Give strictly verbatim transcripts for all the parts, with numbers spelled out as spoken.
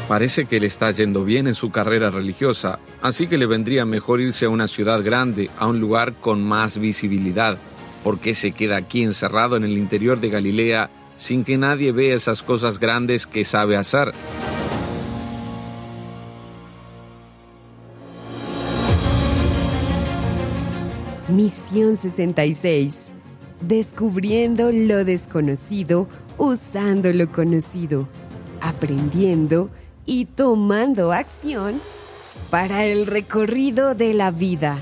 Parece que le está yendo bien en su carrera religiosa, así que le vendría mejor irse a una ciudad grande, a un lugar con más visibilidad. ¿Por qué se queda aquí encerrado en el interior de Galilea sin que nadie vea esas cosas grandes que sabe hacer? Misión sesenta y seis. Descubriendo lo desconocido, usando lo conocido, aprendiendo y tomando acción para el recorrido de la vida.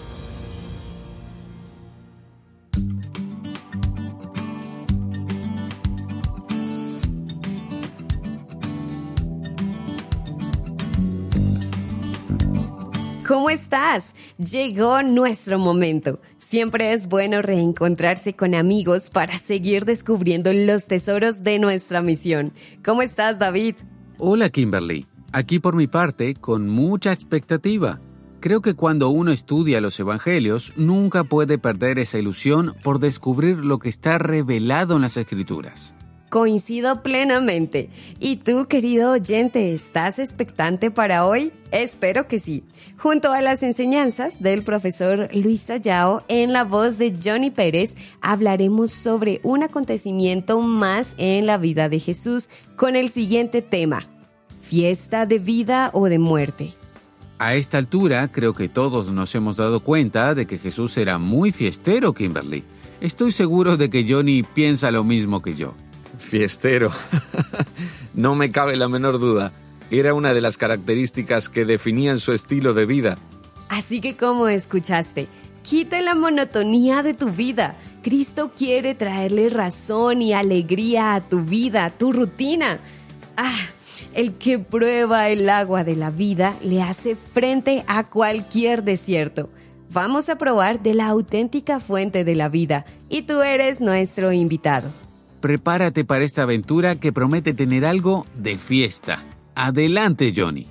¿Cómo estás? Llegó nuestro momento. Siempre es bueno reencontrarse con amigos para seguir descubriendo los tesoros de nuestra misión. ¿Cómo estás, David? Hola, Kimberly. Aquí por mi parte, con mucha expectativa. Creo que cuando uno estudia los evangelios, nunca puede perder esa ilusión por descubrir lo que está revelado en las Escrituras. Coincido plenamente. ¿Y tú, querido oyente, estás expectante para hoy? Espero que sí. Junto a las enseñanzas del profesor Luis Sayao, en la voz de Johnny Pérez, hablaremos sobre un acontecimiento más en la vida de Jesús con el siguiente tema: ¿fiesta de vida o de muerte? A esta altura, creo que todos nos hemos dado cuenta de que Jesús era muy fiestero, Kimberly. Estoy seguro de que Johnny piensa lo mismo que yo. Fiestero. No me cabe la menor duda. Era una de las características que definían su estilo de vida. Así que, como escuchaste, quita la monotonía de tu vida. Cristo quiere traerle razón y alegría a tu vida, a tu rutina. Ah, el que prueba el agua de la vida le hace frente a cualquier desierto. Vamos a probar de la auténtica fuente de la vida y tú eres nuestro invitado. Prepárate para esta aventura que promete tener algo de fiesta. Adelante, Johnny.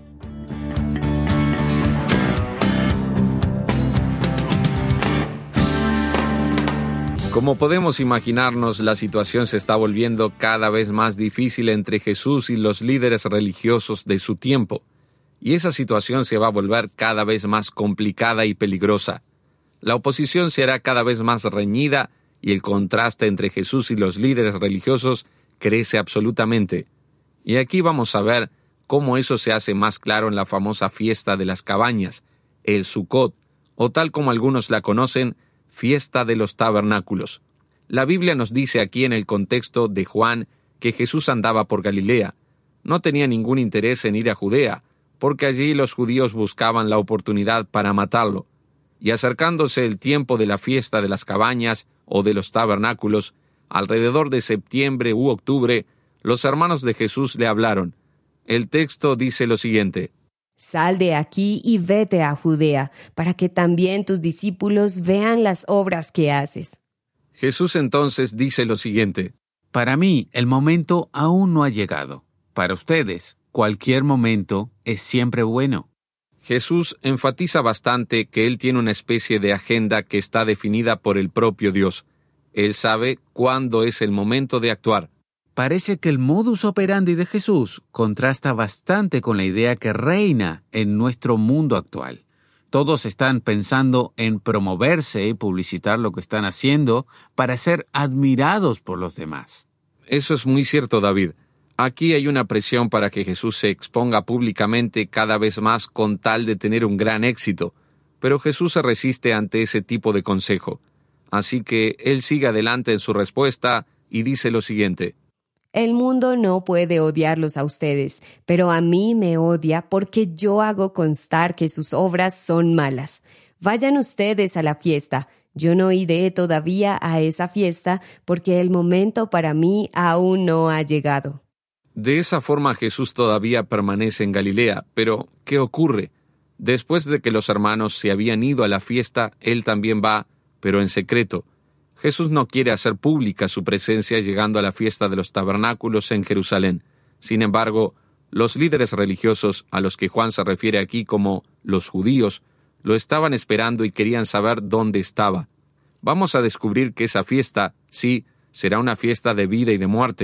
Como podemos imaginarnos, la situación se está volviendo cada vez más difícil entre Jesús y los líderes religiosos de su tiempo. Y esa situación se va a volver cada vez más complicada y peligrosa. La oposición será cada vez más reñida y el contraste entre Jesús y los líderes religiosos crece absolutamente. Y aquí vamos a ver cómo eso se hace más claro en la famosa fiesta de las cabañas, el Sukkot, o tal como algunos la conocen, fiesta de los tabernáculos. La Biblia nos dice aquí en el contexto de Juan que Jesús andaba por Galilea. No tenía ningún interés en ir a Judea, porque allí los judíos buscaban la oportunidad para matarlo. Y acercándose el tiempo de la fiesta de las cabañas o de los tabernáculos, alrededor de septiembre u octubre, los hermanos de Jesús le hablaron. El texto dice lo siguiente: Sal de aquí y vete a Judea, para que también tus discípulos vean las obras que haces. Jesús entonces dice lo siguiente: Para mí, el momento aún no ha llegado. Para ustedes, cualquier momento es siempre bueno. Jesús enfatiza bastante que Él tiene una especie de agenda que está definida por el propio Dios. Él sabe cuándo es el momento de actuar. Parece que el modus operandi de Jesús contrasta bastante con la idea que reina en nuestro mundo actual. Todos están pensando en promoverse y publicitar lo que están haciendo para ser admirados por los demás. Eso es muy cierto, David. Aquí hay una presión para que Jesús se exponga públicamente cada vez más con tal de tener un gran éxito, pero Jesús se resiste ante ese tipo de consejo. Así que Él sigue adelante en su respuesta y dice lo siguiente: El mundo no puede odiarlos a ustedes, pero a mí me odia porque yo hago constar que sus obras son malas. Vayan ustedes a la fiesta. Yo no iré todavía a esa fiesta porque el momento para mí aún no ha llegado. De esa forma Jesús todavía permanece en Galilea, pero ¿qué ocurre? Después de que los hermanos se habían ido a la fiesta, Él también va, pero en secreto. Jesús no quiere hacer pública su presencia llegando a la fiesta de los tabernáculos en Jerusalén. Sin embargo, los líderes religiosos, a los que Juan se refiere aquí como los judíos, lo estaban esperando y querían saber dónde estaba. Vamos a descubrir que esa fiesta, sí, será una fiesta de vida y de muerte,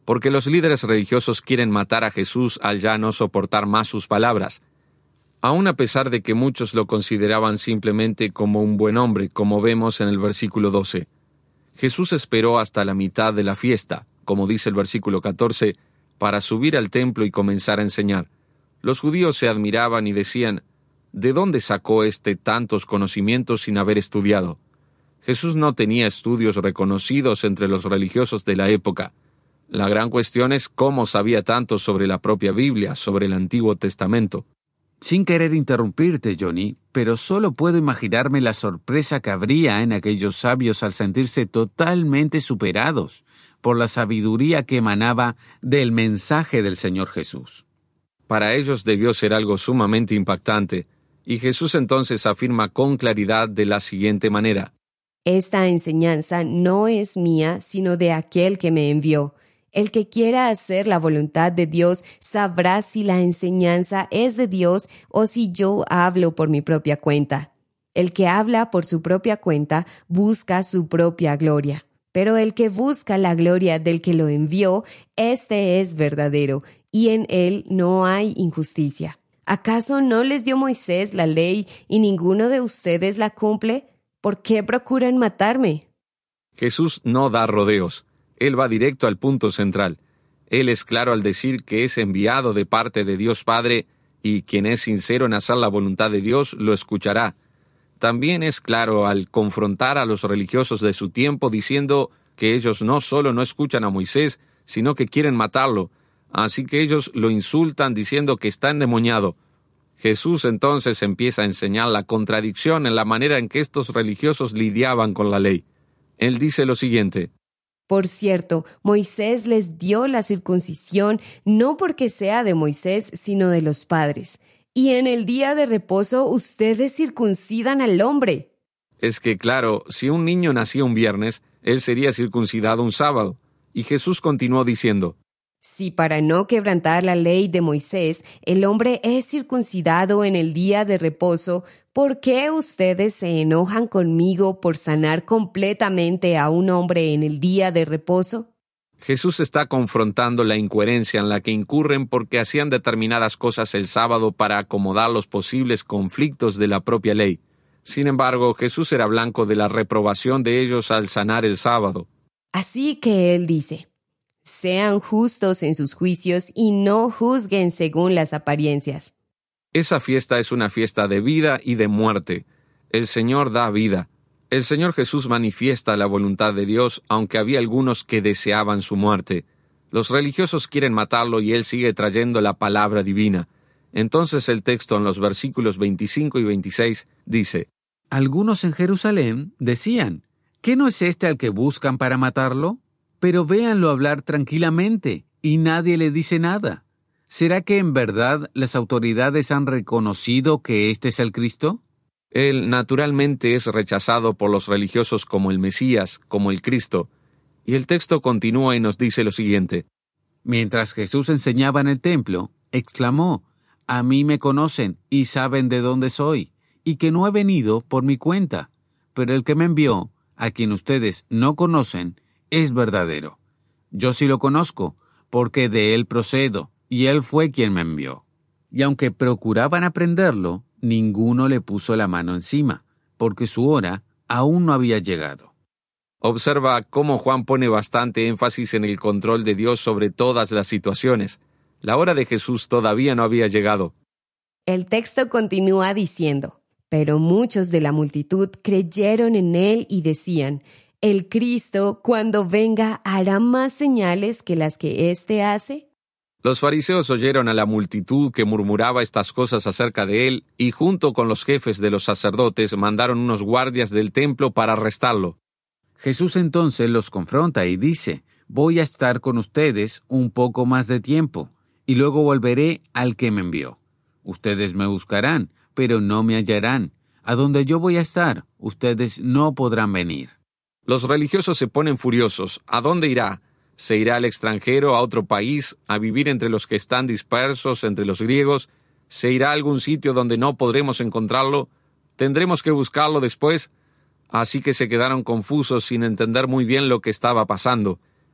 porque los líderes religiosos quieren matar a Jesús al ya no soportar más sus palabras. Aun a pesar de que muchos lo consideraban simplemente como un buen hombre, como vemos en el versículo doce. Jesús esperó hasta la mitad de la fiesta, como dice el versículo catorce, para subir al templo y comenzar a enseñar. Los judíos se admiraban y decían, ¿de dónde sacó éste tantos conocimientos sin haber estudiado? Jesús no tenía estudios reconocidos entre los religiosos de la época. La gran cuestión es cómo sabía tanto sobre la propia Biblia, sobre el Antiguo Testamento. Sin querer interrumpirte, Johnny, pero solo puedo imaginarme la sorpresa que habría en aquellos sabios al sentirse totalmente superados por la sabiduría que emanaba del mensaje del Señor Jesús. Para ellos debió ser algo sumamente impactante, y Jesús entonces afirma con claridad de la siguiente manera: Esta enseñanza no es mía, sino de aquel que me envió. El que quiera hacer la voluntad de Dios sabrá si la enseñanza es de Dios o si yo hablo por mi propia cuenta. El que habla por su propia cuenta busca su propia gloria. Pero el que busca la gloria del que lo envió, este es verdadero, y en él no hay injusticia. ¿Acaso no les dio Moisés la ley y ninguno de ustedes la cumple? ¿Por qué procuran matarme? Jesús no da rodeos. Él va directo al punto central. Él es claro al decir que es enviado de parte de Dios Padre, y quien es sincero en hacer la voluntad de Dios lo escuchará. También es claro al confrontar a los religiosos de su tiempo diciendo que ellos no solo no escuchan a Moisés, sino que quieren matarlo. Así que ellos lo insultan diciendo que está endemoniado. Jesús entonces empieza a enseñar la contradicción en la manera en que estos religiosos lidiaban con la ley. Él dice lo siguiente: Por cierto, Moisés les dio la circuncisión no porque sea de Moisés, sino de los padres. Y en el día de reposo ustedes circuncidan al hombre. Es que, claro, si un niño nacía un viernes, él sería circuncidado un sábado. Y Jesús continuó diciendo: Si para no quebrantar la ley de Moisés, el hombre es circuncidado en el día de reposo, ¿por qué ustedes se enojan conmigo por sanar completamente a un hombre en el día de reposo? Jesús está confrontando la incoherencia en la que incurren porque hacían determinadas cosas el sábado para acomodar los posibles conflictos de la propia ley. Sin embargo, Jesús era blanco de la reprobación de ellos al sanar el sábado. Así que él dice: Sean justos en sus juicios y no juzguen según las apariencias. Esa fiesta es una fiesta de vida y de muerte. El Señor da vida. El Señor Jesús manifiesta la voluntad de Dios, aunque había algunos que deseaban su muerte. Los religiosos quieren matarlo y Él sigue trayendo la palabra divina. Entonces el texto en los versículos veinticinco y veintiséis dice: Algunos en Jerusalén decían: ¿Qué no es este al que buscan para matarlo? Pero véanlo hablar tranquilamente, y nadie le dice nada. ¿Será que en verdad las autoridades han reconocido que este es el Cristo? Él naturalmente es rechazado por los religiosos como el Mesías, como el Cristo. Y el texto continúa y nos dice lo siguiente: Mientras Jesús enseñaba en el templo, exclamó: A mí me conocen y saben de dónde soy, y que no he venido por mi cuenta. Pero el que me envió, a quien ustedes no conocen, es verdadero. Yo sí lo conozco, porque de él procedo, y él fue quien me envió. Y aunque procuraban aprenderlo, ninguno le puso la mano encima, porque su hora aún no había llegado. Observa cómo Juan pone bastante énfasis en el control de Dios sobre todas las situaciones. La hora de Jesús todavía no había llegado. El texto continúa diciendo: Pero muchos de la multitud creyeron en él y decían: ¿El Cristo, cuando venga, hará más señales que las que éste hace? Los fariseos oyeron a la multitud que murmuraba estas cosas acerca de él, y junto con los jefes de los sacerdotes mandaron unos guardias del templo para arrestarlo. Jesús entonces los confronta y dice: Voy a estar con ustedes un poco más de tiempo, y luego volveré al que me envió. Ustedes me buscarán, pero no me hallarán. A donde yo voy a estar, ustedes no podrán venir. Los religiosos se ponen furiosos. ¿A dónde irá? ¿Se irá al extranjero, a otro país, a vivir entre los que están dispersos, entre los griegos? ¿Se irá a algún sitio donde no podremos encontrarlo? ¿Tendremos que buscarlo después? Así que se quedaron confusos sin entender muy bien lo que estaba pasando.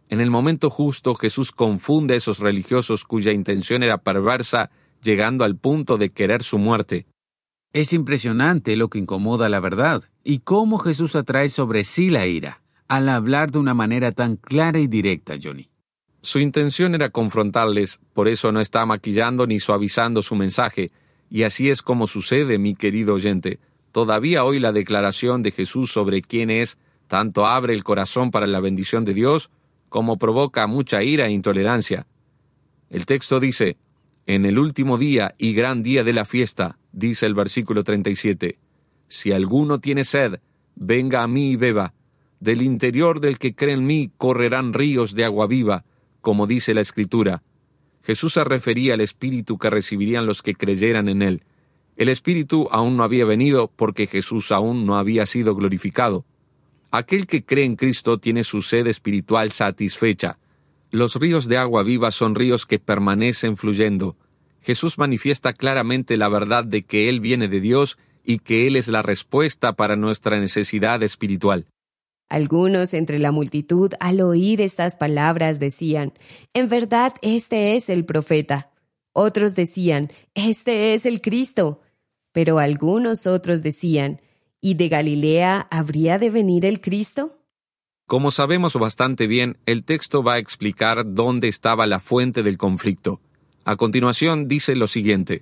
En el momento justo, Jesús confunde a esos religiosos cuya intención era perversa, llegando al punto de querer su muerte. Es impresionante lo que incomoda la verdad y cómo Jesús atrae sobre sí la ira, al hablar de una manera tan clara y directa, Johnny. Su intención era confrontarles, por eso no está maquillando ni suavizando su mensaje, y así es como sucede, mi querido oyente. Todavía hoy la declaración de Jesús sobre quién es, tanto abre el corazón para la bendición de Dios, como provoca mucha ira e intolerancia. El texto dice, en el último día y gran día de la fiesta, dice el versículo treinta y siete, si alguno tiene sed, venga a mí y beba. Del interior del que cree en mí correrán ríos de agua viva, como dice la Escritura. Jesús se refería al Espíritu que recibirían los que creyeran en él. El Espíritu aún no había venido porque Jesús aún no había sido glorificado. Aquel que cree en Cristo tiene su sed espiritual satisfecha. Los ríos de agua viva son ríos que permanecen fluyendo. Jesús manifiesta claramente la verdad de que Él viene de Dios y que Él es la respuesta para nuestra necesidad espiritual. Algunos entre la multitud, al oír estas palabras, decían, en verdad, este es el profeta. Otros decían, este es el Cristo. Pero algunos otros decían, ¿y de Galilea habría de venir el Cristo? Como sabemos bastante bien, el texto va a explicar dónde estaba la fuente del conflicto. A continuación dice lo siguiente.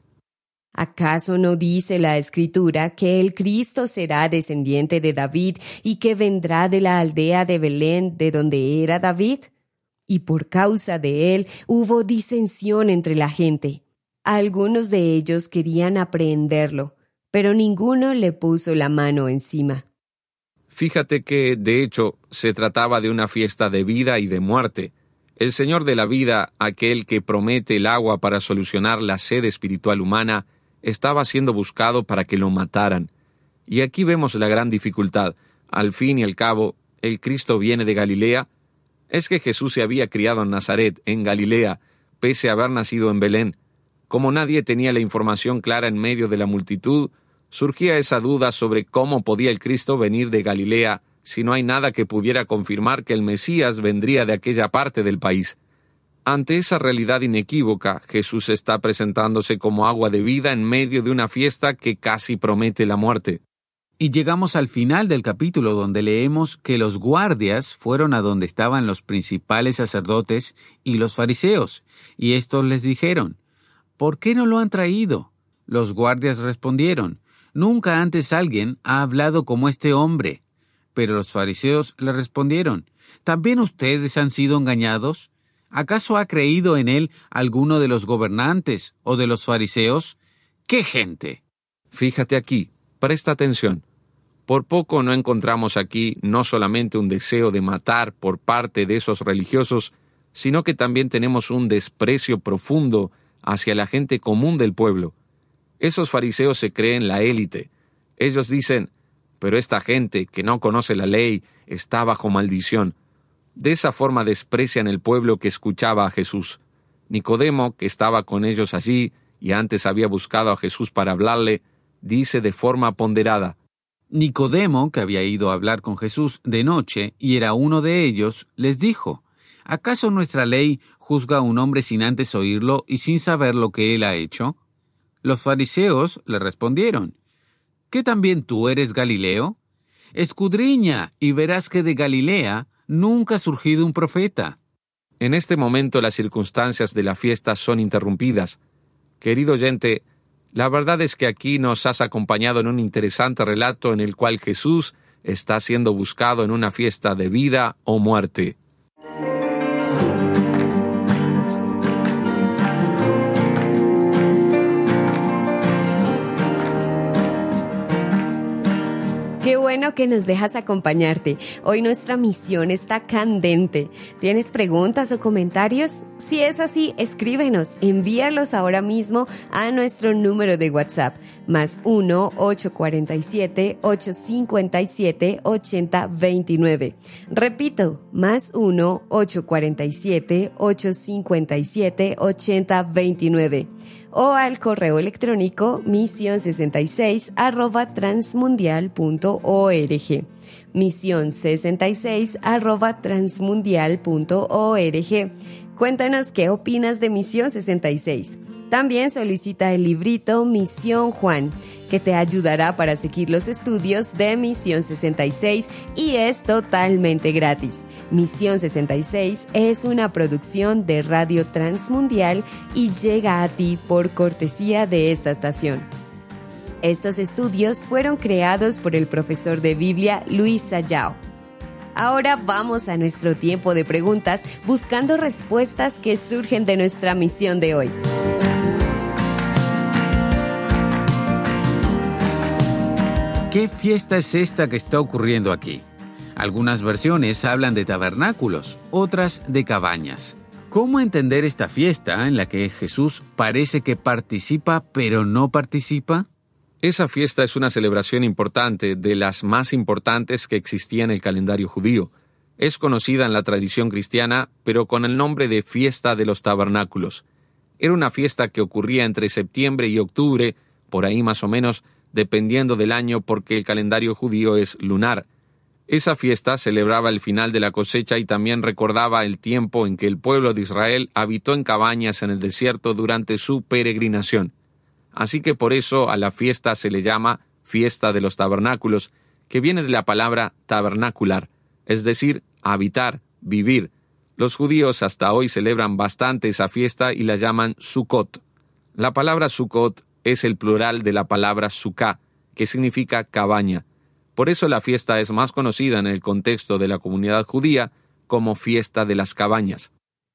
¿Acaso no dice la Escritura que el Cristo será descendiente de David y que vendrá de la aldea de Belén, de donde era David? Y por causa de él hubo disensión entre la gente. Algunos de ellos querían aprehenderlo, pero ninguno le puso la mano encima. Fíjate que, de hecho, se trataba de una fiesta de vida y de muerte. El Señor de la vida, aquel que promete el agua para solucionar la sed espiritual humana, estaba siendo buscado para que lo mataran. Y aquí vemos la gran dificultad. Al fin y al cabo, ¿el Cristo viene de Galilea? Es que Jesús se había criado en Nazaret, en Galilea, pese a haber nacido en Belén. Como nadie tenía la información clara en medio de la multitud, surgía esa duda sobre cómo podía el Cristo venir de Galilea si no hay nada que pudiera confirmar que el Mesías vendría de aquella parte del país. Ante esa realidad inequívoca, Jesús está presentándose como agua de vida en medio de una fiesta que casi promete la muerte. Y llegamos al final del capítulo donde leemos que los guardias fueron a donde estaban los principales sacerdotes y los fariseos, y estos les dijeron, ¿por qué no lo han traído? Los guardias respondieron, nunca antes alguien ha hablado como este hombre. Pero los fariseos le respondieron, ¿también ustedes han sido engañados? ¿Acaso ha creído en él alguno de los gobernantes o de los fariseos? ¡Qué gente! Fíjate aquí, presta atención. Por poco no encontramos aquí no solamente un deseo de matar por parte de esos religiosos, sino que también tenemos un desprecio profundo hacia la gente común del pueblo. Esos fariseos se creen la élite. Ellos dicen, pero esta gente que no conoce la ley está bajo maldición. De esa forma desprecian el pueblo que escuchaba a Jesús. Nicodemo, que estaba con ellos allí y antes había buscado a Jesús para hablarle, dice de forma ponderada. Nicodemo, que había ido a hablar con Jesús de noche y era uno de ellos, les dijo, ¿acaso nuestra ley juzga a un hombre sin antes oírlo y sin saber lo que él ha hecho? Los fariseos le respondieron, ¿qué también tú eres Galileo? Escudriña y verás que de Galilea nunca ha surgido un profeta. En este momento las circunstancias de la fiesta son interrumpidas. Querido oyente, la verdad es que aquí nos has acompañado en un interesante relato en el cual Jesús está siendo buscado en una fiesta de vida o muerte. Qué bueno que nos dejas acompañarte. Hoy nuestra misión está candente. ¿Tienes preguntas o comentarios? Si es así, escríbenos. Envíalos ahora mismo a nuestro número de WhatsApp, más uno ocho cuatro siete, ocho cinco siete, ocho cero dos nueve. Repito, más uno ocho cuatro siete, ocho cinco siete, ocho cero dos nueve. O al correo electrónico misión sesenta y seis arroba transmundial punto org. misión sesenta y seis arroba transmundial punto org. Cuéntanos qué opinas de Misión sesenta y seis. También solicita el librito Misión Juan, que te ayudará para seguir los estudios de Misión sesenta y seis y es totalmente gratis. Misión sesenta y seis es una producción de Radio Transmundial y llega a ti por cortesía de esta estación. Estos estudios fueron creados por el profesor de Biblia Luis Sayao. Ahora vamos a nuestro tiempo de preguntas buscando respuestas que surgen de nuestra misión de hoy. ¿Qué fiesta es esta que está ocurriendo aquí? Algunas versiones hablan de tabernáculos, otras de cabañas. ¿Cómo entender esta fiesta en la que Jesús parece que participa pero no participa? Esa fiesta es una celebración importante, de las más importantes que existía en el calendario judío. Es conocida en la tradición cristiana, pero con el nombre de Fiesta de los Tabernáculos. Era una fiesta que ocurría entre septiembre y octubre, por ahí más o menos, dependiendo del año porque el calendario judío es lunar. Esa fiesta celebraba el final de la cosecha y también recordaba el tiempo en que el pueblo de Israel habitó en cabañas en el desierto durante su peregrinación. Así que por eso a la fiesta se le llama Fiesta de los Tabernáculos, que viene de la palabra tabernacular, es decir, habitar, vivir. Los judíos hasta hoy celebran bastante esa fiesta y la llaman Sukkot. La palabra Sukkot es el plural de la palabra Sukkah, que significa cabaña. Por eso la fiesta es más conocida en el contexto de la comunidad judía como Fiesta de las Cabañas.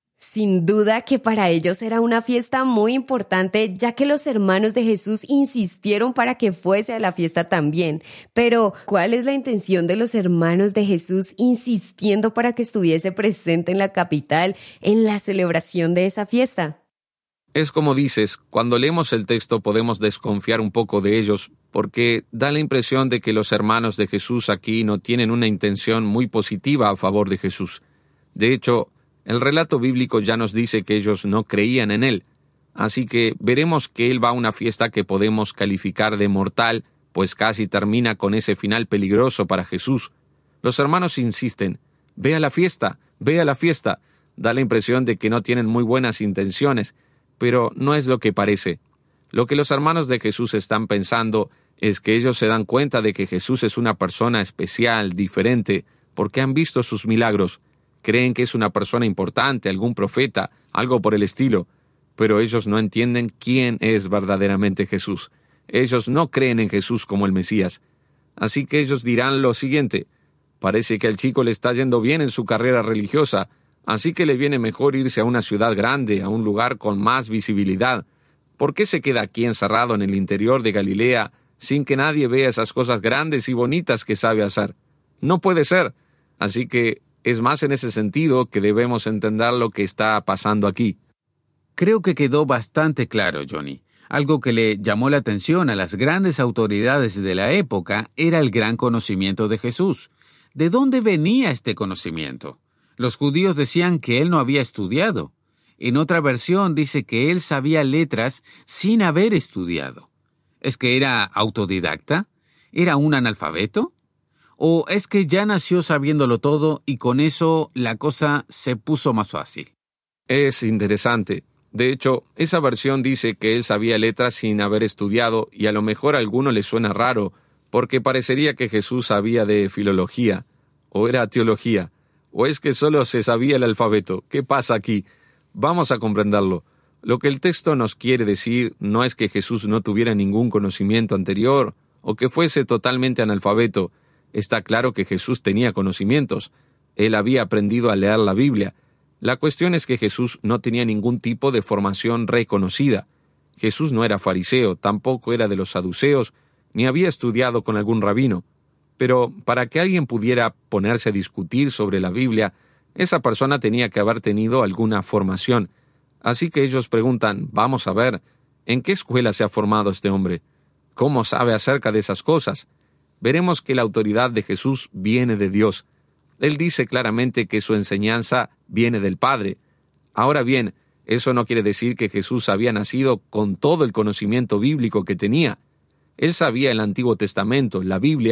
Sin duda que para ellos era una fiesta muy importante, ya que los hermanos de Jesús insistieron para que fuese a la fiesta también. Pero, ¿cuál es la intención de los hermanos de Jesús insistiendo para que estuviese presente en la capital en la celebración de esa fiesta? Es como dices, cuando leemos el texto podemos desconfiar un poco de ellos, porque da la impresión de que los hermanos de Jesús aquí no tienen una intención muy positiva a favor de Jesús. De hecho, el relato bíblico ya nos dice que ellos no creían en él, así que veremos que él va a una fiesta que podemos calificar de mortal, pues casi termina con ese final peligroso para Jesús. Los hermanos insisten, ve a la fiesta, ve a la fiesta. Da la impresión de que no tienen muy buenas intenciones, pero no es lo que parece. Lo que los hermanos de Jesús están pensando es que ellos se dan cuenta de que Jesús es una persona especial, diferente, porque han visto sus milagros. Creen que es una persona importante, algún profeta, algo por el estilo, pero ellos no entienden quién es verdaderamente Jesús. Ellos no creen en Jesús como el Mesías. Así que ellos dirán lo siguiente: parece que al chico le está yendo bien en su carrera religiosa, así que le viene mejor irse a una ciudad grande, a un lugar con más visibilidad. ¿Por qué se queda aquí encerrado en el interior de Galilea sin que nadie vea esas cosas grandes y bonitas que sabe hacer? No puede ser. Así que es más en ese sentido que debemos entender lo que está pasando aquí. Creo que quedó bastante claro, Johnny. Algo que le llamó la atención a las grandes autoridades de la época era el gran conocimiento de Jesús. ¿De dónde venía este conocimiento? Los judíos decían que él no había estudiado. En otra versión dice que él sabía letras sin haber estudiado. ¿Es que era autodidacta? ¿Era un analfabeto? ¿O es que ya nació sabiéndolo todo y con eso la cosa se puso más fácil? Es interesante. De hecho, esa versión dice que él sabía letras sin haber estudiado y a lo mejor a alguno le suena raro, porque parecería que Jesús sabía de filología, o era teología, o es que solo se sabía el alfabeto. ¿Qué pasa aquí? Vamos a comprenderlo. Lo que el texto nos quiere decir no es que Jesús no tuviera ningún conocimiento anterior o que fuese totalmente analfabeto. Está claro que Jesús tenía conocimientos. Él había aprendido a leer la Biblia. La cuestión es que Jesús no tenía ningún tipo de formación reconocida. Jesús no era fariseo, tampoco era de los saduceos, ni había estudiado con algún rabino. Pero para que alguien pudiera ponerse a discutir sobre la Biblia, esa persona tenía que haber tenido alguna formación. Así que ellos preguntan, vamos a ver, ¿en qué escuela se ha formado este hombre? ¿Cómo sabe acerca de esas cosas? Veremos que la autoridad de Jesús viene de Dios. Él dice claramente que su enseñanza viene del Padre. Ahora bien, eso no quiere decir que Jesús había nacido con todo el conocimiento bíblico que tenía. Él sabía el Antiguo Testamento, la Biblia,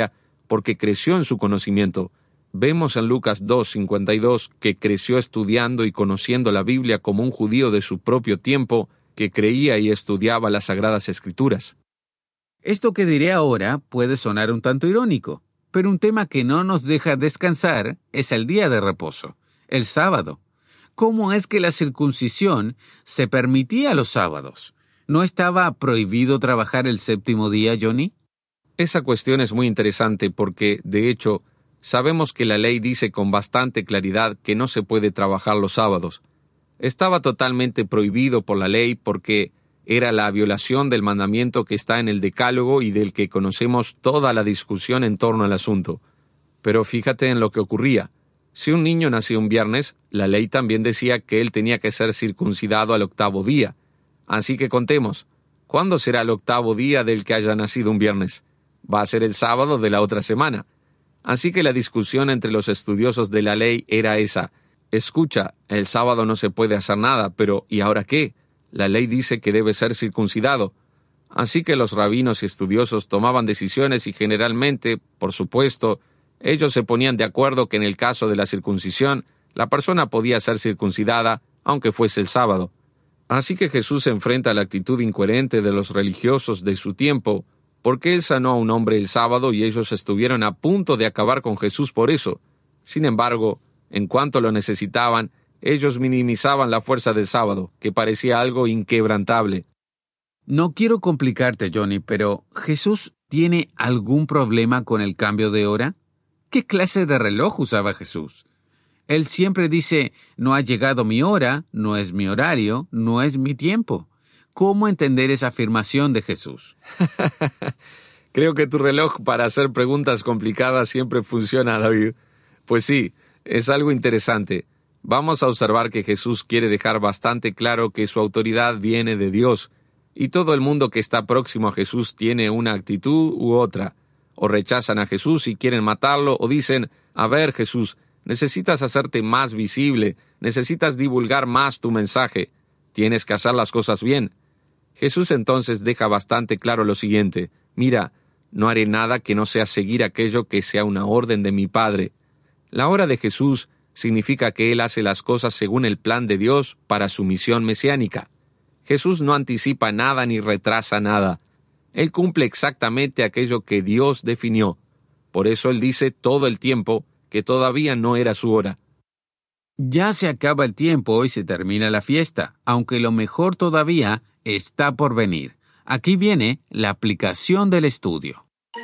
porque creció en su conocimiento. Vemos en Lucas dos cincuenta y dos que creció estudiando y conociendo la Biblia como un judío de su propio tiempo que creía y estudiaba las Sagradas Escrituras. Esto que diré ahora puede sonar un tanto irónico, pero un tema que no nos deja descansar es el día de reposo, el sábado. ¿Cómo es que la circuncisión se permitía los sábados? ¿No estaba prohibido trabajar el séptimo día, Johnny? Esa cuestión es muy interesante porque, de hecho, sabemos que la ley dice con bastante claridad que no se puede trabajar los sábados. Estaba totalmente prohibido por la ley porque era la violación del mandamiento que está en el Decálogo y del que conocemos toda la discusión en torno al asunto. Pero fíjate en lo que ocurría. Si un niño nacía un viernes, la ley también decía que él tenía que ser circuncidado al octavo día. Así que contemos, ¿cuándo será el octavo día del que haya nacido un viernes? Va a ser el sábado de la otra semana. Así que la discusión entre los estudiosos de la ley era esa. Escucha, el sábado no se puede hacer nada, pero ¿y ahora qué? La ley dice que debe ser circuncidado. Así que los rabinos y estudiosos tomaban decisiones y generalmente, por supuesto, ellos se ponían de acuerdo que en el caso de la circuncisión, la persona podía ser circuncidada, aunque fuese el sábado. Así que Jesús se enfrenta a la actitud incoherente de los religiosos de su tiempo, porque él sanó a un hombre el sábado y ellos estuvieron a punto de acabar con Jesús por eso. Sin embargo, en cuanto lo necesitaban, ellos minimizaban la fuerza del sábado, que parecía algo inquebrantable. No quiero complicarte, Johnny, pero ¿Jesús tiene algún problema con el cambio de hora? ¿Qué clase de reloj usaba Jesús? Él siempre dice, no ha llegado mi hora, no es mi horario, no es mi tiempo. ¿Cómo entender esa afirmación de Jesús? Creo que tu reloj para hacer preguntas complicadas siempre funciona, David. Pues sí, es algo interesante. Vamos a observar que Jesús quiere dejar bastante claro que su autoridad viene de Dios, y todo el mundo que está próximo a Jesús tiene una actitud u otra. O rechazan a Jesús y quieren matarlo, o dicen, a ver Jesús, necesitas hacerte más visible, necesitas divulgar más tu mensaje, tienes que hacer las cosas bien. Jesús entonces deja bastante claro lo siguiente, mira, no haré nada que no sea seguir aquello que sea una orden de mi Padre. La hora de Jesús significa que Él hace las cosas según el plan de Dios para su misión mesiánica. Jesús no anticipa nada ni retrasa nada. Él cumple exactamente aquello que Dios definió. Por eso Él dice todo el tiempo que todavía no era su hora. Ya se acaba el tiempo y se termina la fiesta, aunque lo mejor todavía está por venir. Aquí viene la aplicación del estudio.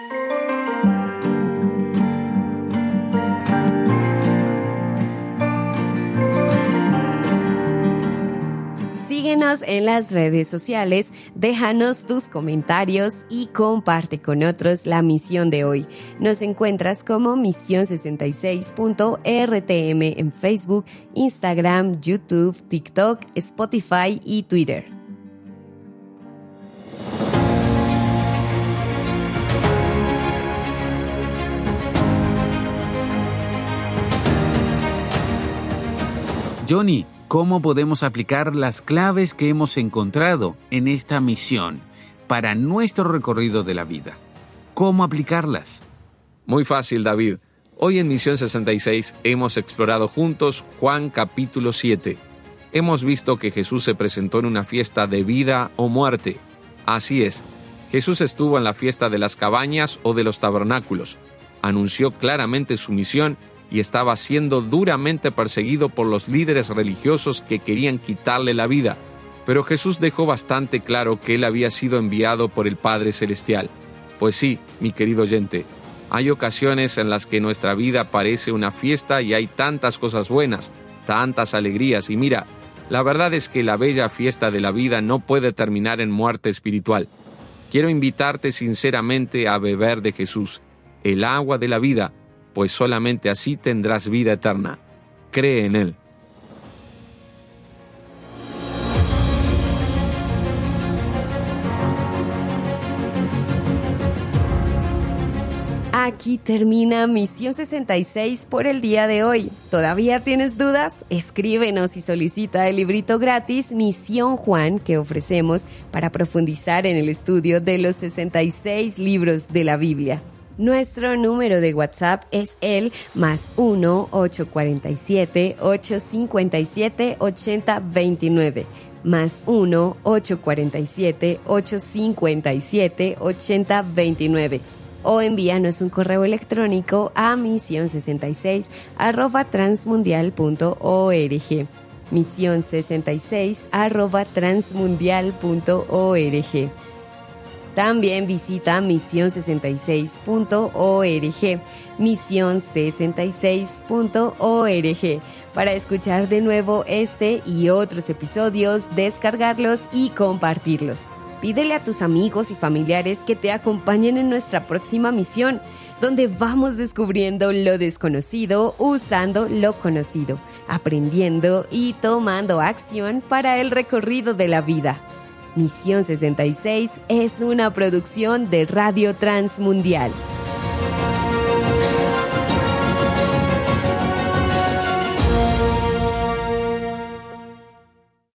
Síguenos en las redes sociales, déjanos tus comentarios y comparte con otros la misión de hoy. Nos encuentras como misión sesenta y seis punto R T M en Facebook, Instagram, YouTube, TikTok, Spotify y Twitter. Johnny, ¿cómo podemos aplicar las claves que hemos encontrado en esta misión para nuestro recorrido de la vida? ¿Cómo aplicarlas? Muy fácil, David. Hoy en Misión sesenta y seis hemos explorado juntos Juan capítulo siete. Hemos visto que Jesús se presentó en una fiesta de vida o muerte. Así es, Jesús estuvo en la fiesta de las cabañas o de los tabernáculos. Anunció claramente su misión y estaba siendo duramente perseguido por los líderes religiosos que querían quitarle la vida. Pero Jesús dejó bastante claro que él había sido enviado por el Padre Celestial. Pues sí, mi querido oyente, hay ocasiones en las que nuestra vida parece una fiesta y hay tantas cosas buenas, tantas alegrías, y mira, la verdad es que la bella fiesta de la vida no puede terminar en muerte espiritual. Quiero invitarte sinceramente a beber de Jesús, el agua de la vida, pues solamente así tendrás vida eterna. Cree en Él. Aquí termina Misión sesenta y seis por el día de hoy. ¿Todavía tienes dudas? Escríbenos y solicita el librito gratis Misión Juan que ofrecemos para profundizar en el estudio de los sesenta y seis libros de la Biblia. Nuestro número de WhatsApp es el más uno ocho cuatro siete ocho cinco siete ocho cero dos nueve. Más uno ocho cuatro siete ocho cinco siete ocho cero dos nueve. O envíanos un correo electrónico a misión sesenta y seis arroba transmundial punto org. misión sesenta y seis arroba transmundial punto org. También visita misión sesenta y seis punto org, misión sesenta y seis punto org, para escuchar de nuevo este y otros episodios, descargarlos y compartirlos. Pídele a tus amigos y familiares que te acompañen en nuestra próxima misión, donde vamos descubriendo lo desconocido usando lo conocido, aprendiendo y tomando acción para el recorrido de la vida. Misión sesenta y seis es una producción de Radio Transmundial.